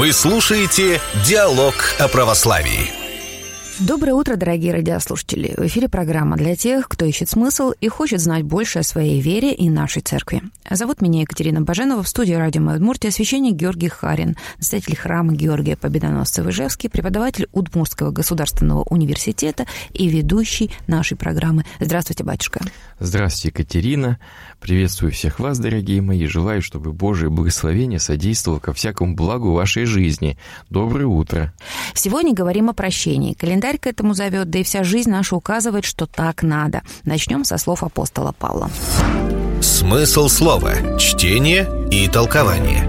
Вы слушаете «Диалог о православии». Доброе утро, дорогие радиослушатели. В эфире программа для тех, кто ищет смысл и хочет знать больше о своей вере и нашей церкви. Зовут меня Екатерина Баженова. В студии радио «Моя Удмуртия» священник Георгий Харин, настоятель храма Георгия Победоносца в Ижевске, преподаватель Удмуртского государственного университета и ведущий нашей программы. Здравствуйте, батюшка. Здравствуйте, Екатерина. Приветствую всех вас, дорогие мои. Желаю, чтобы Божие благословение содействовало ко всякому благу вашей жизни. Доброе утро. Сегодня говорим о прощении. Календарь к этому зовет, да и вся жизнь наша указывает, что так надо. Начнем со слов апостола Павла. Смысл слова, чтение и толкование.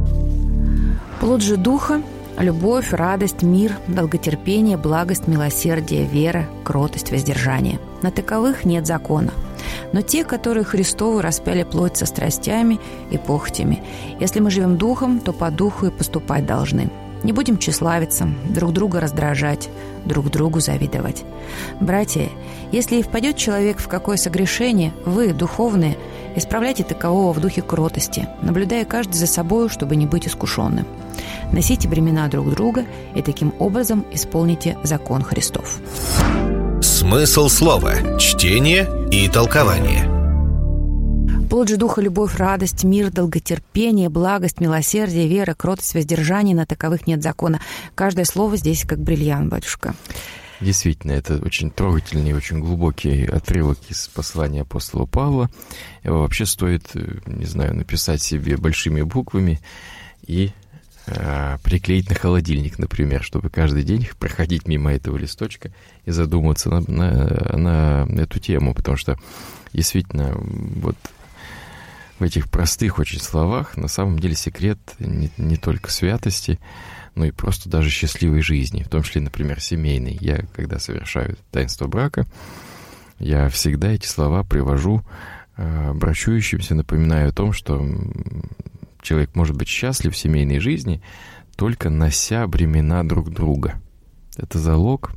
Плод же Духа – любовь, радость, мир, долготерпение, благость, милосердие, вера, кротость, воздержание. На таковых нет закона. Но те, которые Христову распяли плоть со страстями и похотями. Если мы живем духом, то по духу и поступать должны. Не будем тщеславиться, друг друга раздражать, друг другу завидовать. Братья, если и впадет человек в какое согрешение, вы, духовные, исправляйте такового в духе кротости, наблюдая каждый за собою, чтобы не быть искушенным. Носите бремена друг друга и таким образом исполните закон Христов. Смысл слова, чтение и толкование. Плод же Духа – любовь, радость, мир, долготерпение, благость, милосердие, вера, кротость, воздержание. На таковых нет закона. Каждое слово здесь как бриллиант, батюшка. Действительно, это очень трогательный, очень глубокий отрывок из послания апостола Павла. Его вообще стоит, не знаю, написать себе большими буквами и приклеить на холодильник, например, чтобы каждый день проходить мимо этого листочка и задуматься на эту тему, потому что действительно вот в этих простых очень словах на самом деле секрет не только святости, но и просто даже счастливой жизни, в том числе, например, семейной. Я, когда совершаю таинство брака, я всегда эти слова привожу брачующимся, напоминаю о том, что человек может быть счастлив в семейной жизни, только нося бремена друг друга. Это залог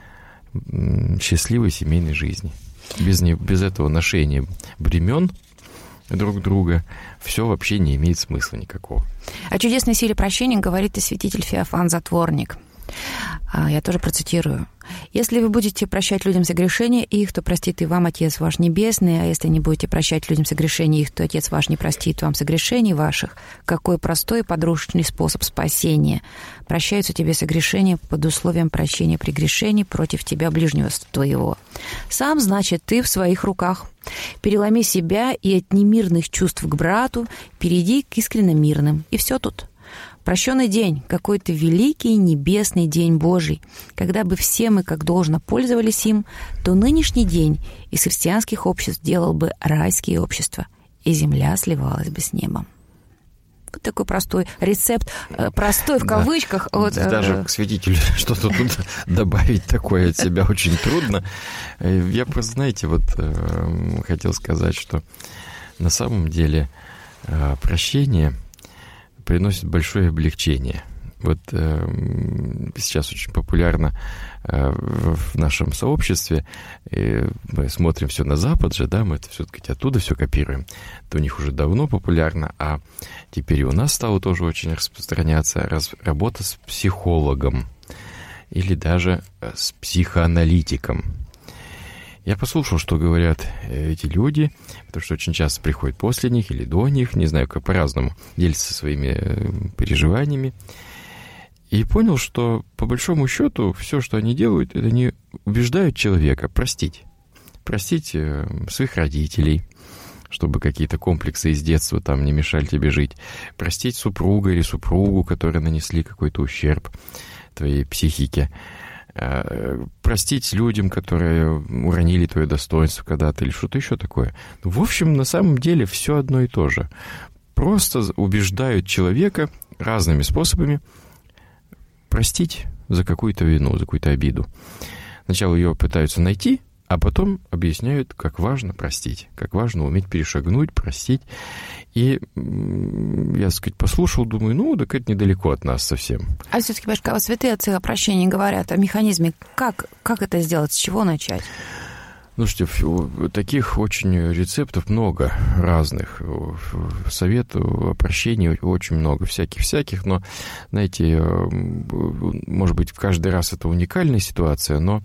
счастливой семейной жизни. Без этого ношения бремен друг друга все вообще не имеет смысла никакого. О чудесной силе прощения говорит и святитель Феофан Затворник. Я тоже процитирую. «Если вы будете прощать людям согрешения их, то простит и вам Отец ваш Небесный, а если не будете прощать людям согрешения их, то Отец ваш не простит вам согрешений ваших». Какой простой и подручный способ спасения. Прощаются тебе согрешения под условием прощения прегрешений против тебя ближнего твоего. Сам, значит, ты в своих руках. Переломи себя и от немирных чувств к брату перейди к искренно мирным. И все тут. Прощенный день, какой-то великий небесный день Божий. Когда бы все мы как должно пользовались им, то нынешний день из христианских обществ делал бы райские общества, и земля сливалась бы с небом. Вот такой простой рецепт, простой в кавычках. Да, вот, даже к святителю что-то тут добавить такое от себя очень трудно. Я просто, знаете, вот хотел сказать, что на самом деле прощение приносит большое облегчение. Вот сейчас очень популярно в нашем сообществе, мы смотрим все на Запад же, да, мы это все-таки оттуда все копируем. Это у них уже давно популярно, а теперь и у нас стало тоже очень распространяться работа с психологом или даже с психоаналитиком. Я послушал, что говорят эти люди, потому что очень часто приходят после них или до них, не знаю, как по-разному, делятся своими переживаниями. И понял, что по большому счету все, что они делают, это они убеждают человека простить. Простить своих родителей, чтобы какие-то комплексы из детства там не мешали тебе жить. Простить супруга или супругу, которые нанесли какой-то ущерб твоей психике. Простить людям, которые уронили твое достоинство когда-то или что-то еще такое. В общем, на самом деле все одно и то же. Просто убеждают человека разными способами простить за какую-то вину, за какую-то обиду. Сначала ее пытаются найти, а потом объясняют, как важно простить, как важно уметь перешагнуть, простить. И я, так сказать, послушал, думаю, так это недалеко от нас совсем. А все-таки, батюшка, вот святые отцы о прощении говорят, о механизме. Как это сделать, с чего начать? Слушайте, таких очень рецептов много разных. Советов о прощении очень много, всяких. Но, знаете, может быть, в каждый раз это уникальная ситуация, но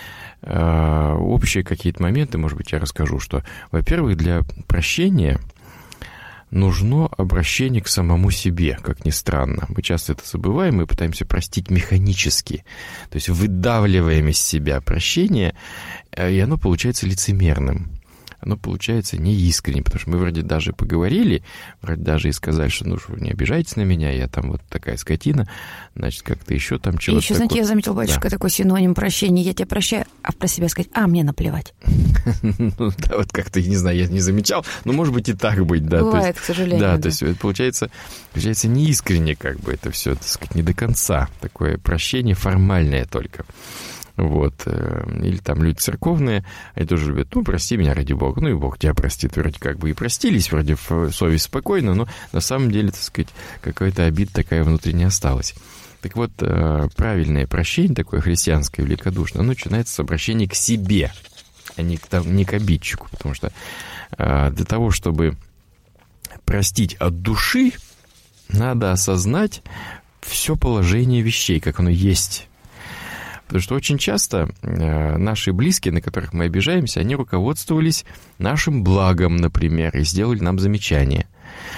общие какие-то моменты, может быть, я расскажу, что, во-первых, для прощения нужно обращение к самому себе, как ни странно. Мы часто это забываем, мы пытаемся простить механически. То есть выдавливаем из себя прощение, и оно получается лицемерным. Оно получается неискренним, потому что мы вроде даже поговорили, вроде даже и сказали, что ну, вы не обижайтесь на меня, я там вот такая скотина, значит, как-то еще там чего-то. И еще, знаете, я заметила, батюшка, такой синоним прощения. Я тебя прощаю, а про себя сказать, мне наплевать. Ну да, вот как-то, не знаю, я не замечал, но может быть и так быть, да. Бывает, к сожалению. Да, то есть получается неискренне как бы это все, так сказать, не до конца. Такое прощение формальное только. Вот. Или там люди церковные, они тоже любят, прости меня ради Бога, и Бог тебя простит. Вроде как бы и простились, вроде совесть спокойна, но на самом деле, так сказать, какая-то обида такая внутренняя осталась. Так вот, правильное прощение, такое христианское, великодушное, оно начинается с обращения к себе, а не к обидчику, потому что для того, чтобы простить от души, надо осознать все положение вещей, как оно есть. Потому что очень часто наши близкие, на которых мы обижаемся, они руководствовались нашим благом, например, и сделали нам замечание.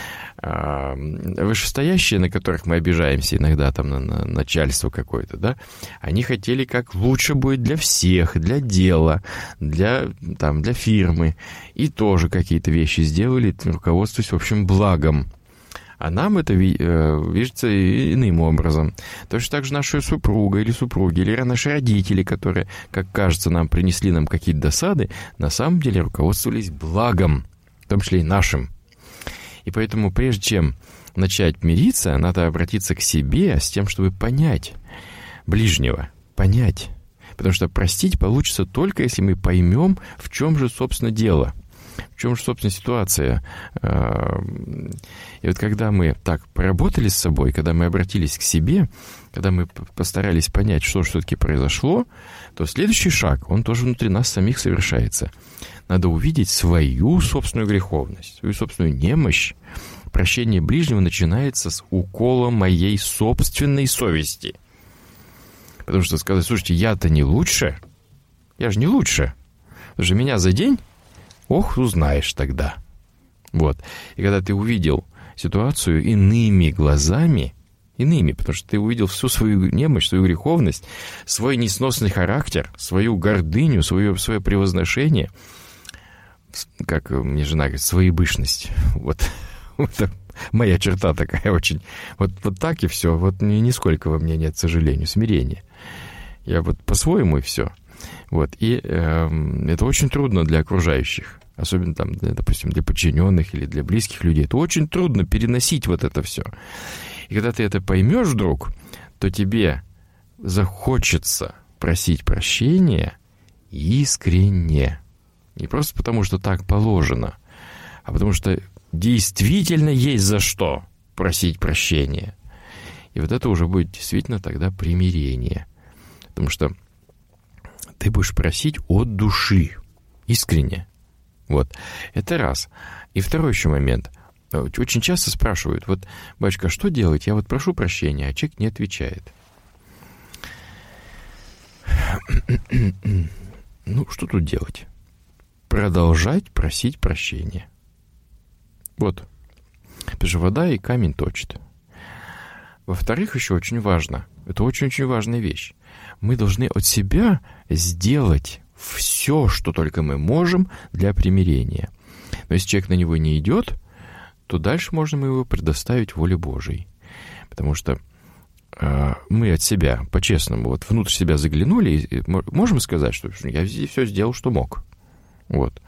Вышестоящие, на которых мы обижаемся, иногда там на начальство какое-то, да, они хотели как лучше будет для всех, для дела, для фирмы, и тоже какие-то вещи сделали, руководствуясь, в общем, благом. А нам это видится иным образом. Точно так же наша супруга или супруги, или наши родители, которые, как кажется, нам принесли нам какие-то досады, на самом деле руководствовались благом, в том числе и нашим. И поэтому, прежде чем начать мириться, надо обратиться к себе с тем, чтобы понять ближнего, понять. Потому что простить получится только, если мы поймем, в чем же, собственно, дело. В чем же, собственно, ситуация? И вот когда мы так поработали с собой, когда мы обратились к себе, когда мы постарались понять, что же все-таки произошло, то следующий шаг, он тоже внутри нас самих совершается. Надо увидеть свою собственную греховность, свою собственную немощь. Прощение ближнего начинается с укола моей собственной совести. Потому что сказать, слушайте, я-то не лучше, я же не лучше. Потому что меня за день... Ох, узнаешь тогда. Вот. И когда ты увидел ситуацию иными глазами, потому что ты увидел всю свою немощь, свою греховность, свой несносный характер, свою гордыню, свое превозношение, как мне жена говорит, своебышность. Вот. Это моя черта такая очень. Вот так и все. Вот нисколько во мне нет, к сожалению, смирения. Я вот по-своему и все. Вот. И это очень трудно для окружающих, особенно там, допустим, для подчиненных или для близких людей. Это очень трудно переносить вот это все. И когда ты это поймешь вдруг, то тебе захочется просить прощения искренне. Не просто потому, что так положено, а потому что действительно есть за что просить прощения. И вот это уже будет действительно тогда примирение. Потому что ты будешь просить от души, искренне. Вот. Это раз. И второй еще момент. Очень часто спрашивают, вот, батюшка, что делать? Я вот прошу прощения, а человек не отвечает. Ну, что тут делать? Продолжать просить прощения. Вот. Потому что вода и камень точат. Во-вторых, еще очень важно, это очень-очень важная вещь. Мы должны от себя сделать все, что только мы можем для примирения. Но если человек на него не идет, то дальше можно его предоставить воле Божией. Потому что мы от себя, по-честному, вот внутрь себя заглянули, и можем сказать, что я все сделал, что мог. Вот.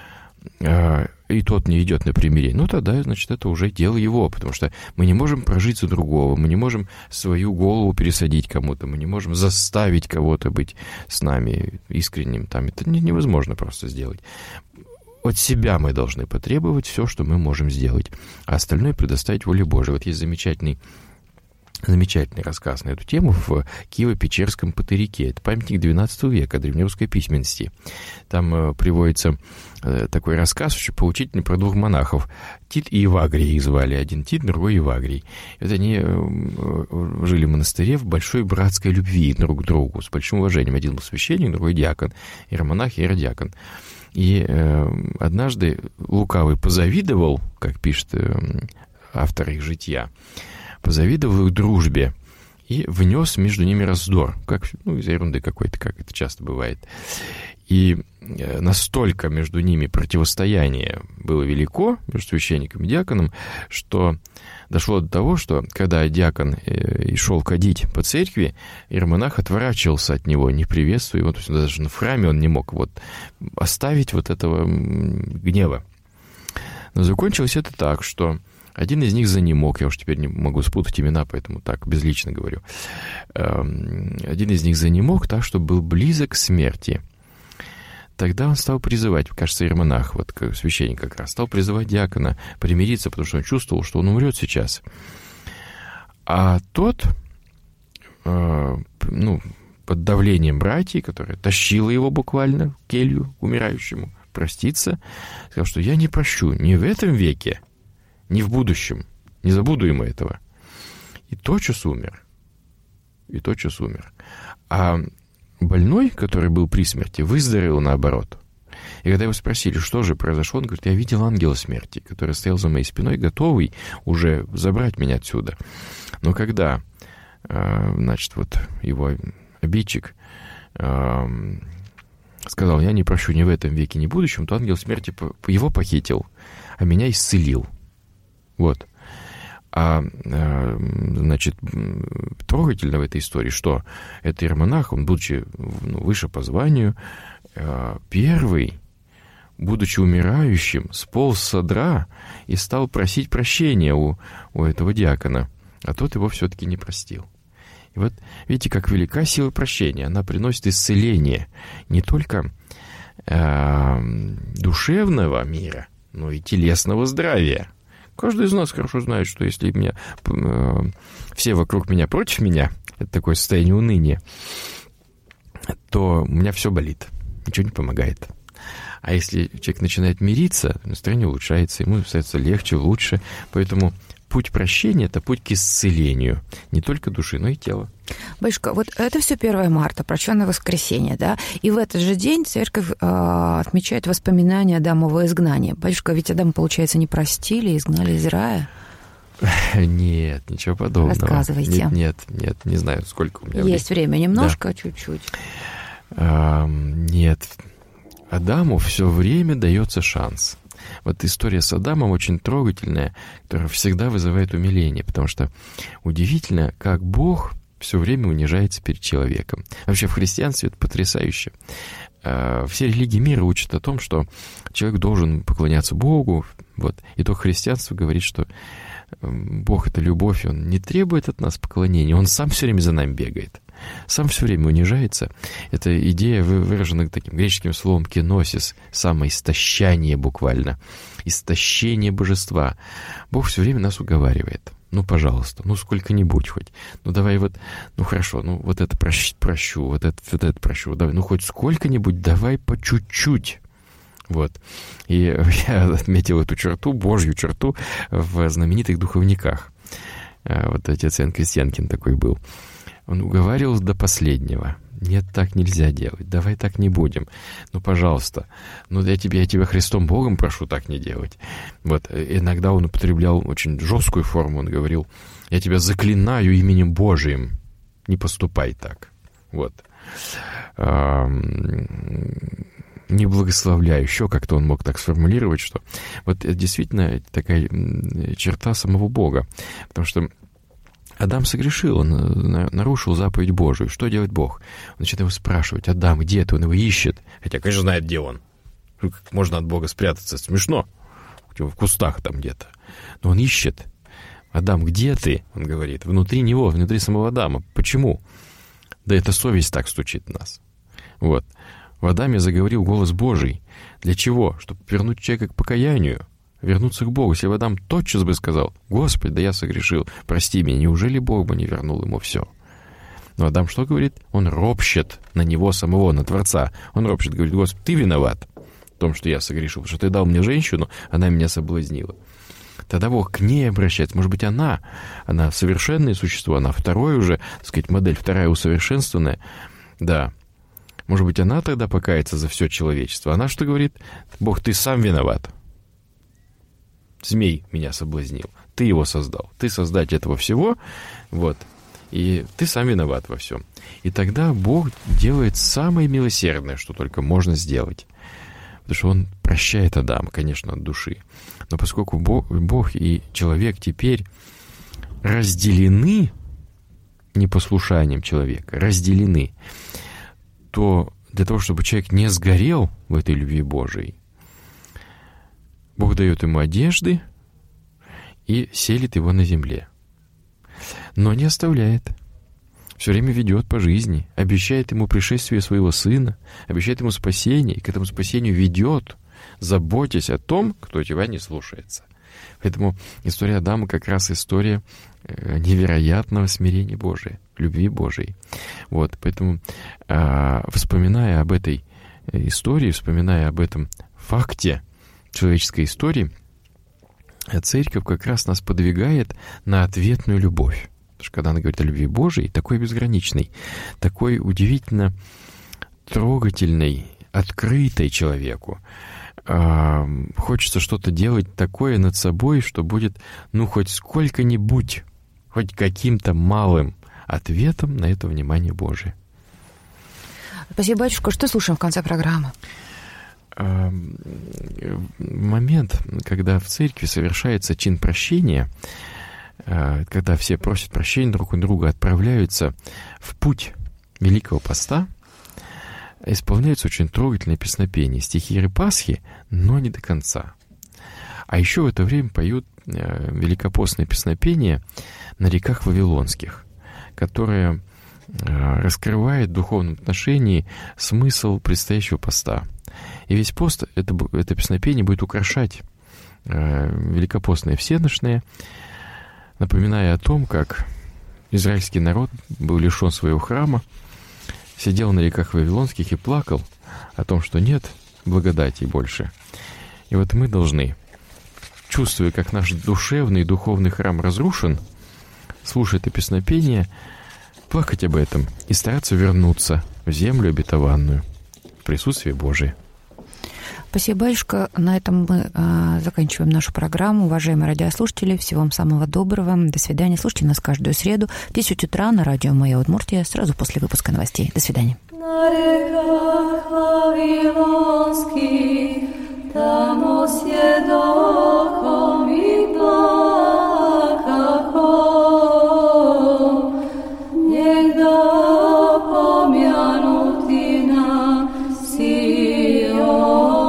И тот не идет на примирение, ну тогда, значит, это уже дело его, потому что мы не можем прожить за другого, мы не можем свою голову пересадить кому-то, мы не можем заставить кого-то быть с нами искренним, там это невозможно просто сделать. От себя мы должны потребовать все, что мы можем сделать, а остальное предоставить воле Божией. Вот есть замечательный замечательный рассказ на эту тему в Киево-Печерском Патырике. Это памятник XII века древнерусской письменности. Там приводится такой рассказ, очень поучительный, про двух монахов. Тит и Евагрий их звали. Один Тит, другой Евагрий. И вот они жили в монастыре в большой братской любви друг к другу, с большим уважением. Один был священник, другой диакон. Иеромонах и иеродиакон. И однажды лукавый позавидовал, как пишет автор их жития, позавидовал их дружбе и внес между ними раздор, как, из-за ерунды какой-то, как это часто бывает. И настолько между ними противостояние было велико, между священником и диаконом, что дошло до того, что когда диакон и шел кадить по церкви, иеромонах отворачивался от него, не приветствуя его, то есть даже в храме он не мог оставить этого гнева. Но закончилось это так, что один из них занемог, я уж теперь не могу спутать имена, поэтому так безлично говорю. Один из них занемог так, что был близок к смерти. Тогда он стал призывать, кажется, иеромонах, как священник как раз, стал призывать диакона примириться, потому что он чувствовал, что он умрет сейчас. А тот, под давлением братьев, которая тащила его буквально в келью к умирающему, проститься, сказал, что я не прощу ни в этом веке, ни в будущем, не забуду ему этого. И тотчас умер. А больной, который был при смерти, выздоровел наоборот. И когда его спросили, что же произошло, он говорит, я видел ангела смерти, который стоял за моей спиной, готовый уже забрать меня отсюда. Но когда, его обидчик сказал, я не прощу ни в этом веке, ни в будущем, то ангел смерти его похитил, а меня исцелил. Трогательно в этой истории, что этот иеромонах, он, будучи выше по званию, первый, будучи умирающим, сполз с одра и стал просить прощения у этого диакона, а тот его все-таки не простил. И видите, как велика сила прощения. Она приносит исцеление не только душевного мира, но и телесного здравия. Каждый из нас хорошо знает, что если все вокруг меня против меня, это такое состояние уныния, то у меня все болит, ничего не помогает. А если человек начинает мириться, настроение улучшается, ему становится легче, лучше. Поэтому путь прощения – это путь к исцелению не только души, но и тела. Батюшка, это все 1 марта, прощенное воскресенье, да? И в этот же день церковь отмечает воспоминания Адамова изгнания. Батюшка, ведь Адама, получается, не простили, изгнали из рая? Нет, ничего подобного. Рассказывайте. Нет, не знаю, сколько у меня есть время немножко, чуть-чуть. Нет, Адаму все время дается шанс. История с Адамом очень трогательная, которая всегда вызывает умиление, потому что удивительно, как Бог все время унижается перед человеком. Вообще в христианстве это потрясающе. Все религии мира учат о том, что человек должен поклоняться Богу, и только христианство говорит, что Бог — это любовь, Он не требует от нас поклонения, Он сам все время за нами бегает, сам все время унижается. Эта идея выражена таким греческим словом «кеносис», самоистощание буквально, истощение божества. Бог все время нас уговаривает. Пожалуйста, сколько-нибудь хоть. Давай хорошо, это прощу, это прощу. Давай, хоть сколько-нибудь, давай по чуть-чуть. И я отметил эту черту, Божью черту, в знаменитых духовниках. Отец Иоанн Крестьянкин такой был. Он уговаривал до последнего. Нет, так нельзя делать. Давай так не будем. Пожалуйста. Я тебя Христом Богом прошу так не делать. Иногда он употреблял очень жесткую форму. Он говорил, я тебя заклинаю именем Божиим. Не поступай так. Не благословляю. Еще как-то он мог так сформулировать, что это действительно такая черта самого Бога. Потому что Адам согрешил, он нарушил заповедь Божию. Что делает Бог? Он начинает его спрашивать: Адам, где ты? Он его ищет. Хотя, конечно, знает, где он. Как можно от Бога спрятаться? Смешно. В кустах там где-то. Но он ищет. Адам, где ты? Он говорит. Внутри него, внутри самого Адама. Почему? Да это совесть так стучит в нас. В Адаме заговорил голос Божий. Для чего? Чтобы вернуть человека к покаянию. вернуться к Богу. Если бы Адам тотчас бы сказал: «Господи, да я согрешил, прости меня», неужели Бог бы не вернул ему все? Но Адам что говорит? Он ропщет на него самого, на Творца. Он ропщет, говорит: «Господи, ты виноват в том, что я согрешил, потому что ты дал мне женщину, она меня соблазнила». Тогда Бог к ней обращается. Может быть, она совершенное существо, она второе уже, так сказать, модель, вторая усовершенствованная. Да. Может быть, она тогда покается за все человечество. Она что говорит? Бог, ты сам виноват. Змей меня соблазнил. Ты его создал. Ты создатель этого всего. Вот. И ты сам виноват во всем. И тогда Бог делает самое милосердное, что только можно сделать. Потому что Он прощает Адама, конечно, от души. Но поскольку Бог и человек теперь разделены непослушанием человека, разделены, то для того, чтобы человек не сгорел в этой любви Божией, Бог дает ему одежды и селит его на земле. Но не оставляет. Все время ведет по жизни, обещает ему пришествие своего сына, обещает ему спасение, и к этому спасению ведет, заботясь о том, кто тебя не слушается. Поэтому история Адама как раз история невероятного смирения Божия, любви Божией. Вот, поэтому, вспоминая об этой истории, вспоминая об этом факте человеческой истории, Церковь как раз нас подвигает на ответную любовь. Потому что когда она говорит о любви Божией, такой безграничной, такой удивительно трогательной, открытой человеку, хочется что-то делать такое над собой, что будет, хоть сколько-нибудь, хоть каким-то малым ответом на это внимание Божие. Спасибо, батюшка. Что слушаем в конце программы? Момент, когда в церкви совершается чин прощения, когда все просят прощения друг у друга, отправляются в путь Великого Поста, исполняются очень трогательные песнопения, стихи Пасхи, но не до конца. А еще в это время поют великопостные песнопения на реках Вавилонских, которые раскрывают в духовном отношении смысл предстоящего поста. И весь пост, это песнопение будет украшать великопостные всенощные, напоминая о том, как израильский народ был лишен своего храма, сидел на реках Вавилонских и плакал о том, что нет благодати больше. И вот мы должны, чувствуя, как наш душевный и духовный храм разрушен, слушая это песнопение, плакать об этом и стараться вернуться в землю обетованную, в присутствие Божие. Спасибо, батюшка. На этом мы заканчиваем нашу программу. Уважаемые радиослушатели, всего вам самого доброго. До свидания. Слушайте нас каждую среду в 10 утра на радио «Моя Удмуртия», сразу после выпуска новостей. До свидания. На реках Вавилонских, там оседохом и плакахом, негда помянути на Сион.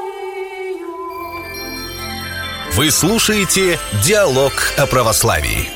Вы слушаете «Диалог о православии».